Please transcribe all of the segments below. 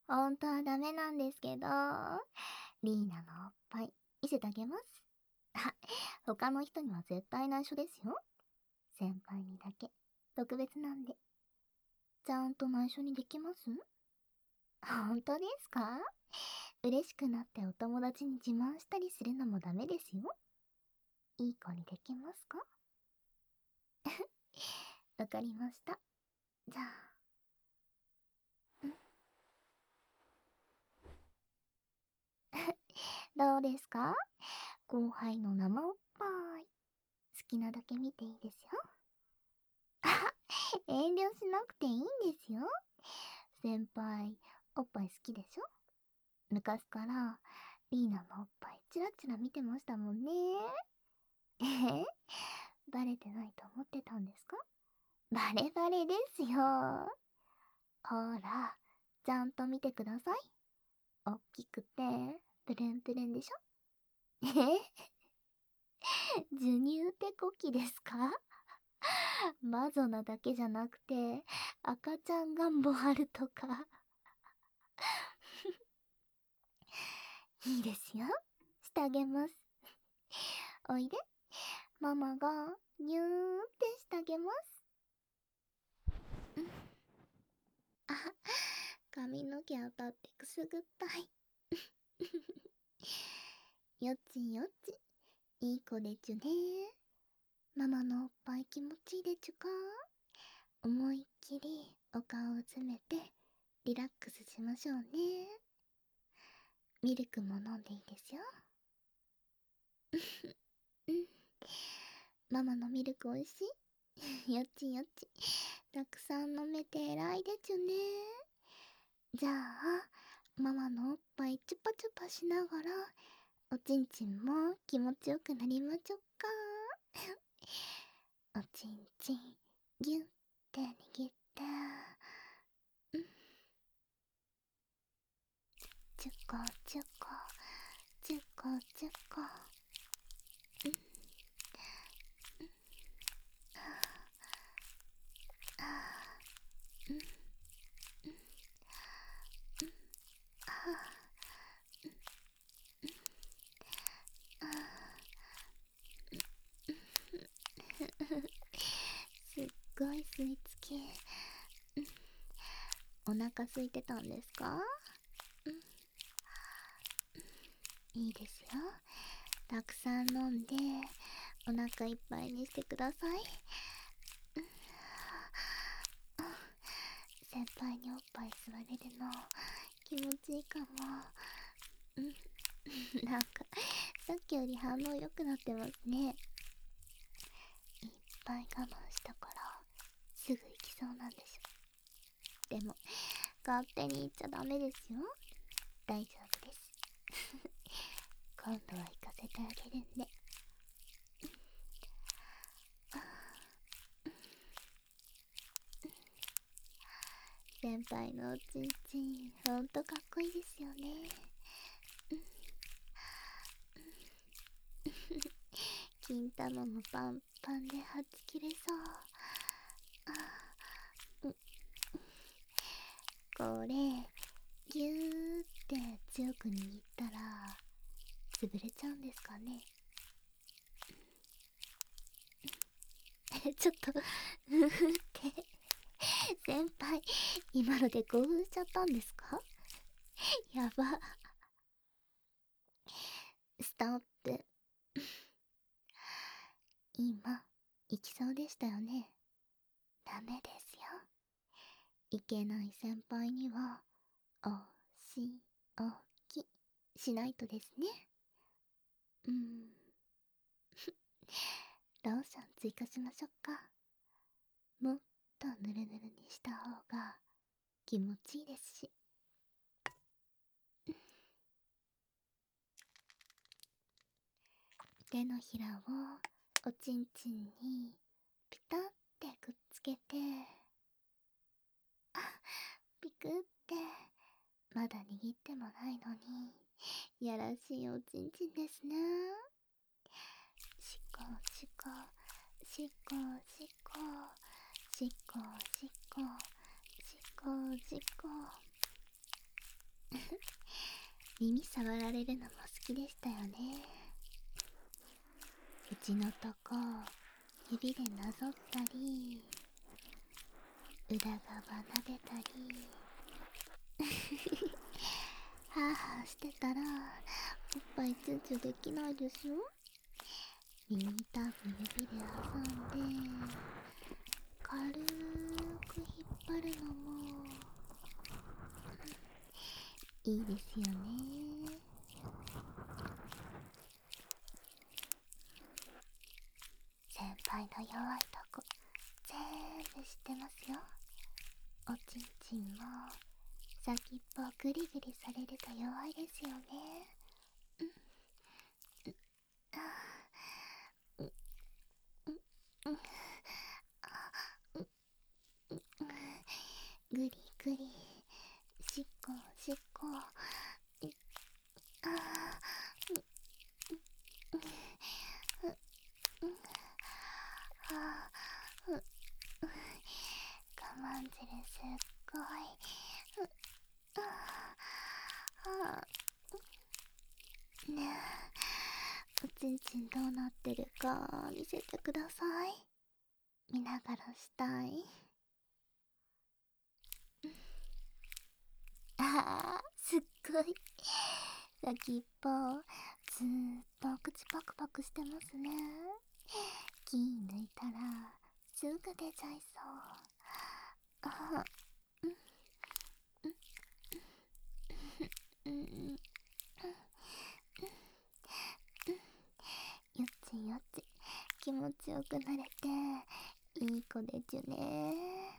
本当はダメなんですけど、リーナのおっぱい見せてあげます。あ、他の人には絶対内緒ですよ。先輩にだけ特別なんで。ちゃんと内緒にできます？本当ですか？嬉しくなってお友達に自慢したりするのもダメですよ。いい子にできますか？わかりました。じゃあ、どうですか？後輩の生おっぱい。好きなだけ見ていいですよ。あ、遠慮しなくていいんですよ。先輩、おっぱい好きでしょ？昔からリーナのおっぱいチラチラ見てましたもんね。え、バレてないと思ってたんですか？バレバレですよ。ほら、ちゃんと見てください。おっきくて、プルンプルンでしょ？授乳ってこきですか？マゾなだけじゃなくて、赤ちゃん願望あるとか。いいですよ。してあげます。おいで。ママが、ニューってしてあげます。うん。あ、髪の毛当たってくすぐったい。よっちよっち。いい子でちゅね。ママのおっぱい気持ちいいでちゅか？思いっきりお顔を詰めてリラックスしましょうね。ミルクも飲んでいいですよ。うん。ママのミルクおいしい？よっちよっち。たくさん飲めて偉いでちゅね。じゃあ、ママのおっぱいチュパチュパしながら、おちんちんも気持ちよくなりまちょっか。おちんちん、ぎゅって握って、うん、チュコチュコ、チュコチュコ、うん、あー、うん、あー、あー、すっごい吸い付け。お腹空いてたんですか？うん、いいですよ。たくさん飲んで、お腹いっぱいにしてください。先輩におっぱい吸われるの気持ちいいかも。うん。なんかさっきより反応良くなってますね。いっぱい我慢したからすぐ行きそうなんでしょ。でも勝手に行っちゃダメですよ。大丈夫です。今度は行かせてあげるんで。先輩のおちんちんほんとかっこいいですよね。金玉もパンパンではち切れそう。あ、うん、これギューって強く握ったら潰れちゃうんですかね？ちょっとふふって先輩今ので興奮しちゃったんですか？やば。ストップ。今行きそうでしたよね？ダメですよ。いけない先輩にはおしおきしないとですね。うん。ローション追加しましょうか？もっとぬるぬるにした方が気持ちいいですし。手のひらをおちんちんにピタってくっつけて、あ、ピクってまだ握ってもないのにやらしいおちんちんですね。しこしこしこしこしこしこしこしこ。 耳触られるのも好きでしたよね。口のとこ指でなぞったり、裏側撫でたりハーハーしてたらおっぱいチューチューできないでしょ。耳たぶ指で挟んで軽く引っ張るのもいいですよね。先輩の弱いとこ全部知ってますよ。おちんちんも先っぽグリグリされると弱いですよね。グリグリしっこしっこ、我慢汁すっごい。ねえ、おちんちんどうなってるか見せてください。見ながらしたい。すっごい。先っぽずーっと口パクパクしてますね。気抜いたらすぐ出ちゃいそう。よっちよっち、気持ちよくなれていい子でちゅね。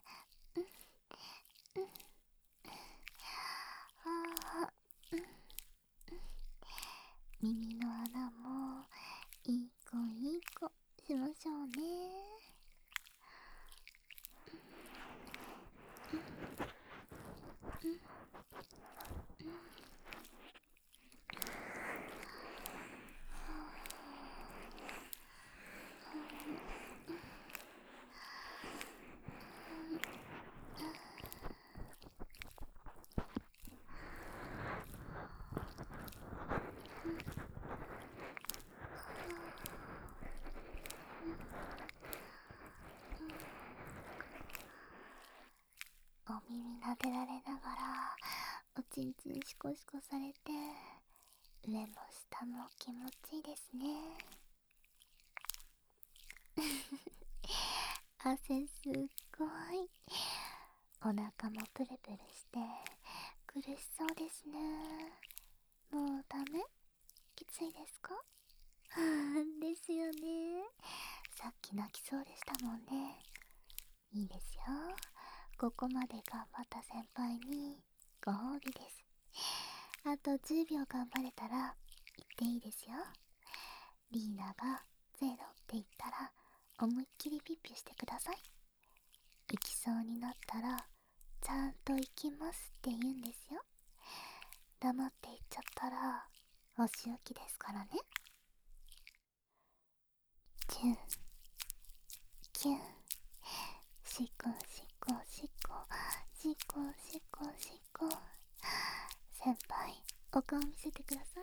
耳の穴もいい子いい子しましょうね。お耳撫でられながらおちんちんシコシコされて、上も下も気持ちいいですね。汗すっごい。お腹もプルプルして苦しそうですね。もうダメ？きついですか？ですよね。さっき泣きそうでしたもんね。いいですよ。ここまで頑張った先輩にご褒美です。あと10秒頑張れたら言っていいですよ。リーナが0って言ったら思いっきりピッピしてください。行きそうになったらちゃんと行きますって言うんですよ。黙って言っちゃったらお仕置きですからね。キュンキュン、しこしこしこしこしこしこ。先輩、お顔見せてください。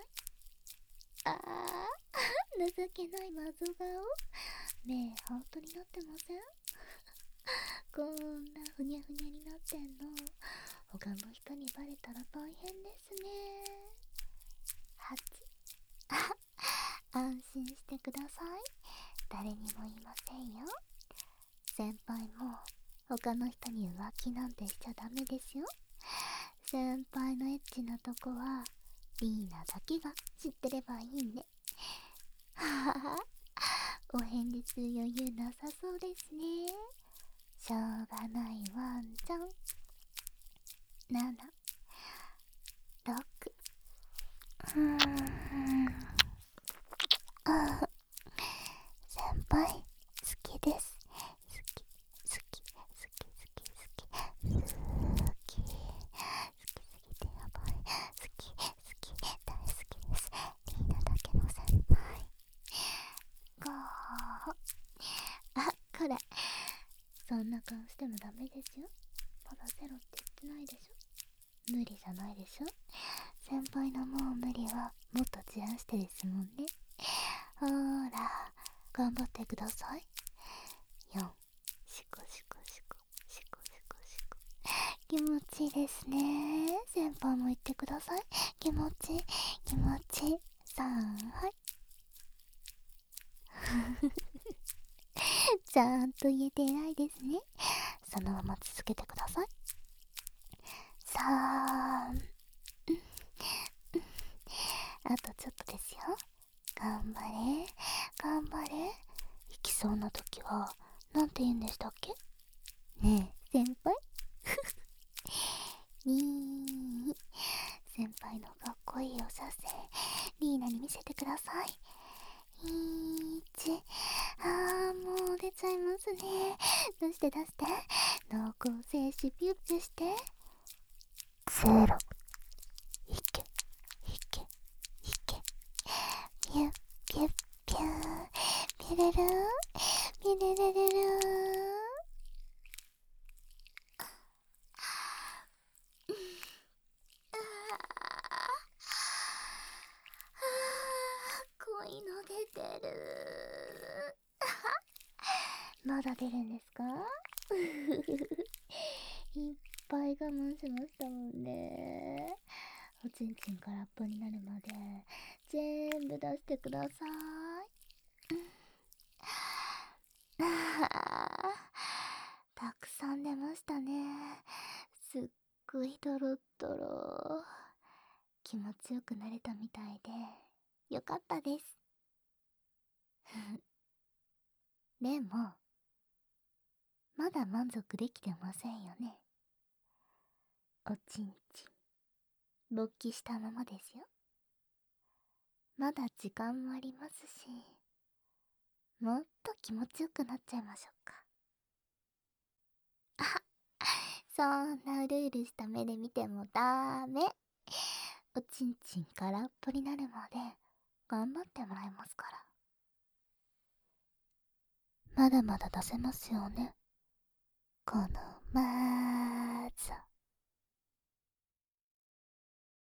情けないマゾ顔。目ハートになってません？こんなふにゃふにゃになってんの他の人にバレたら大変ですね。はち安心してください。誰にも言いませんよ。先輩も他の人に浮気なんてしちゃダメですよ。先輩のエッチなとこはリーナだけが知ってればいいね。ははは、お返事する余裕なさそうですね。しょうがないワンちゃん。7、6、先輩好きです。好き好き好き好き好き好き好きすぎてやばい。好き好き大好きです。リーナだけの先輩。ゴー。これそんな顔してもダメですよ。まだゼロって言ってないでしょ。 無理じゃないでしょ。先輩のもう無理はもっとずらしてですもんね。ほーら、頑張ってください。4、シコシコシコ、シコシコシコ。気持ちいいですね。先輩も言ってください。気持ちいい、気持ちいい。3、はい。ちゃんと言えて偉いですね。そのまま続けてください。3、あとちょっとですよ。頑張れ、頑張れ。行きそうな時はなんて言うんでしたっけ？ねえ先輩。に先輩のかっこいいお射精リーナに見せてください。1、もう出ちゃいますね。出して出して、濃厚精子ピュッピュして。0、いけいけいけ、ピュッピュッピュー、ピレルピレレレル濃いの出てる。まだ出るんですか？いっぱい我慢しましたもんね。おちんちん空っぽになるまで全部出してください。たくさん出ましたね。すっごいドロッドロ。気持ちよくなれたみたいでよかったです。でもまだ満足できてませんよね。おちんちん勃起したままですよ。まだ時間もありますし、もっと気持ちよくなっちゃいましょうか。そんなルールした目で見てもダメ。おちんちん空っぽになるまで頑張ってもらいますから。まだまだ出せますよね、このマーザ。